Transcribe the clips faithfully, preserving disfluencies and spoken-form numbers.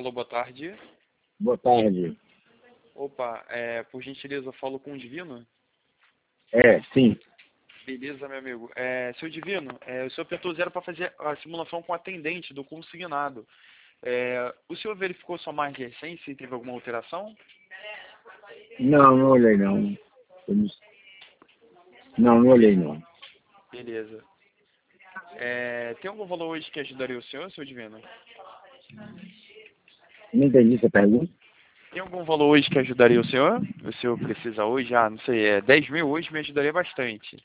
Alô, boa tarde. Boa tarde. Opa, é, por gentileza, eu falo com o Divino? É, sim. Beleza, meu amigo. É, seu Divino, é, o senhor apertou zero para fazer a simulação com o atendente do consignado. É, o senhor verificou sua margem recente se teve alguma alteração? Não, não olhei não. Eu Não, não não olhei não. Beleza. É, tem algum valor hoje que ajudaria o senhor, seu Divino? Não entendi essa pergunta. Tem algum valor hoje que ajudaria o senhor? O senhor precisa hoje? Ah, não sei, é dez mil hoje me ajudaria bastante.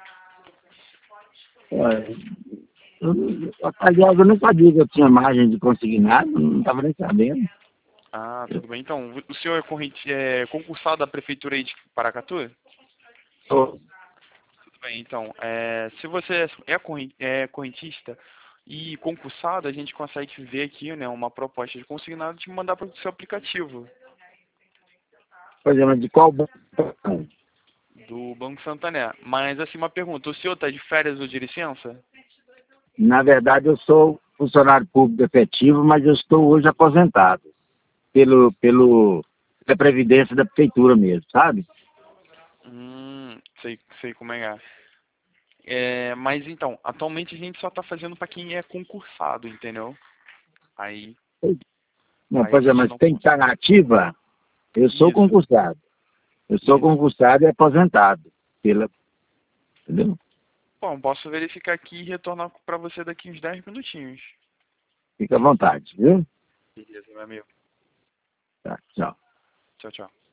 Olha, eu, não- aliás, eu não sabia que eu tinha margem de conseguir nada, não estava nem sabendo. Ah, tudo bem. Então, o senhor é, corrente, é concursado da Prefeitura aí de Paracatu? Tô. Tudo bem, então, é, se você é corren- é correntista e concursado, a gente consegue ver aqui, né, uma proposta de consignado de mandar para o seu aplicativo Por exemplo, de qual banco? do Banco Santander. Mas, assim, uma pergunta, o senhor está de férias ou de licença? Na verdade, eu sou funcionário público efetivo, mas eu estou hoje aposentado pelo, pelo, pela Previdência da Prefeitura mesmo, sabe? Hum, sei, sei como é. que é. É, mas, então, atualmente a gente só está fazendo para quem é concursado, entendeu? Aí, Não, aí a pois é, gente mas não tem que estar na ativa. Eu sou Isso, concursado. Eu sou isso. concursado e aposentado pela, entendeu? Bom, posso verificar aqui e retornar para você daqui uns dez minutinhos. Fica à vontade, viu? Beleza, meu amigo. Tá, tchau. Tchau, tchau.